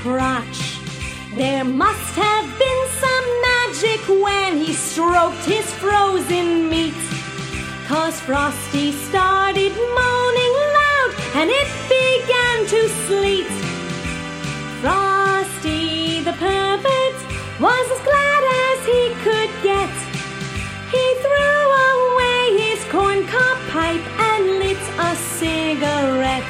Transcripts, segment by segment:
crotch. There must have been some magic when he stroked his frozen meat, 'cause Frosty started moaning loud and it began to sleet. Frosty the pervert was as glad as he could get. He threw away his corncob pipe and lit a cigarette.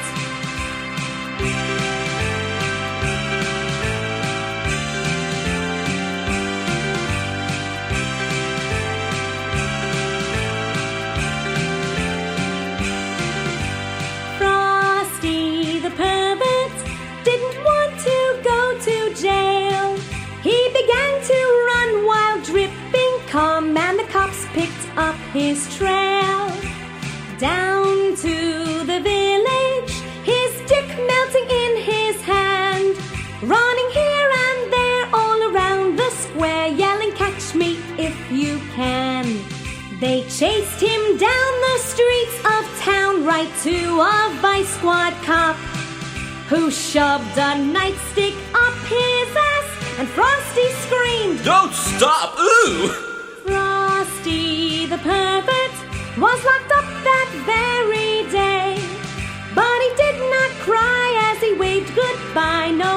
Frosty the pervert didn't want to go to jail. He began to run while dripping cum, and the cops picked up his trail. Down to the village, his dick melting in his hand, running here and there all around the square, yelling, "Catch me if you can." They chased him down the streets of town right to a Vice Squad cop, who shoved a nightstick up his ass, and Frosty screamed, "Don't stop! Ooh!" Frosty the pervert was locked up that very day, but he did not cry as he waved goodbye. No,